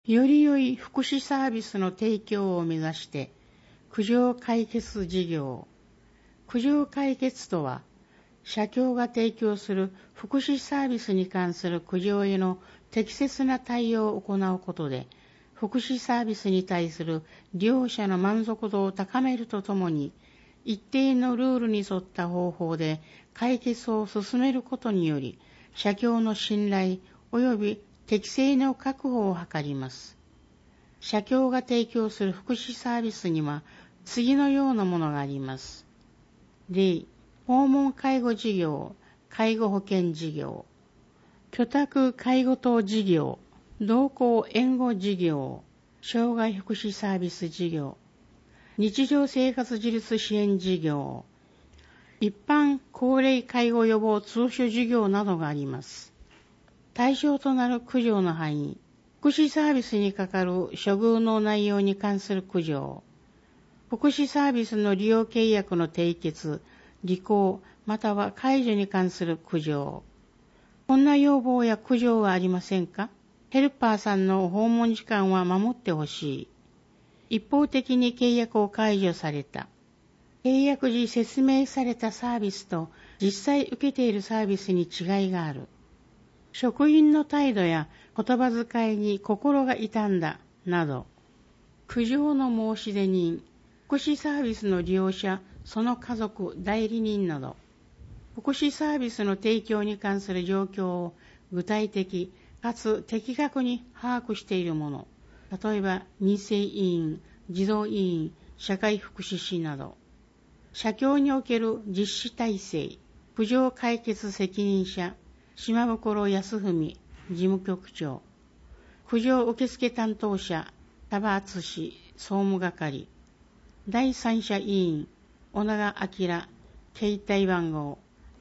より良い福祉サービスの提供を目指して、苦情解決事業。苦情解決とは、社協が提供する福祉サービスに関する苦情への適切な対応を行うことで、福祉サービスに対する利用者の満足度を高めるとともに、一定のルールに沿った方法で解決を進めることにより、社協の信頼及び適正の確保を図ります。社協が提供する福祉サービスには次のようなものがあります。例、訪問介護事業、介護保険事業、居宅介護等事業、同行援護事業、障害福祉サービス事業、日常生活自立支援事業、一般高齢介護予防通所事業などがあります。対象となる苦情の範囲、福祉サービスにかかる処遇の内容に関する苦情、福祉サービスの利用契約の締結、履行または解除に関する苦情。こんな要望や苦情はありませんか？ヘルパーさんの訪問時間は守ってほしい。一方的に契約を解除された。契約時説明されたサービスと実際受けているサービスに違いがある。職員の態度や言葉遣いに心が痛んだ、など。苦情の申し出人、福祉サービスの利用者、その家族、代理人など。福祉サービスの提供に関する状況を具体的かつ的確に把握しているもの。例えば、民生委員、児童委員、社会福祉士など。社協における実施体制、苦情解決責任者、島袋康文、事務局長。苦情受付担当者、田場敦総務係。第三者委員、小長明、携帯番号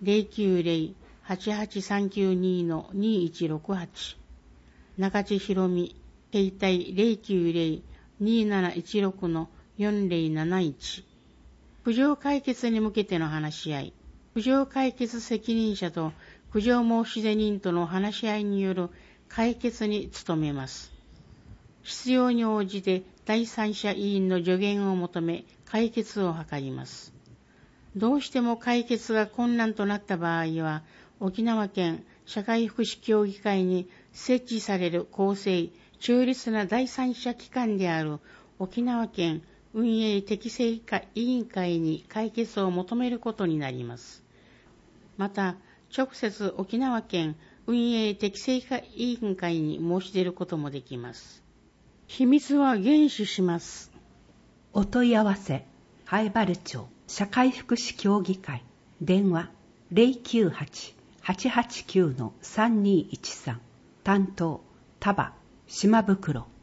090-88392-2168。中地博美、携帯 090-2716-4071。苦情解決に向けての話し合い、苦情解決責任者と苦情申し出人との話し合いによる解決に努めます。必要に応じて第三者委員の助言を求め解決を図ります。どうしても解決が困難となった場合は、沖縄県社会福祉協議会に設置される公正・中立な第三者機関である沖縄県運営適正委員会に解決を求めることになります。また、直接沖縄県運営適正委員会に申し出ることもできます。秘密は厳守します。 お問い合わせ、南風原町社会福祉協議会、電話 098-889-3213、担当、田場、島袋。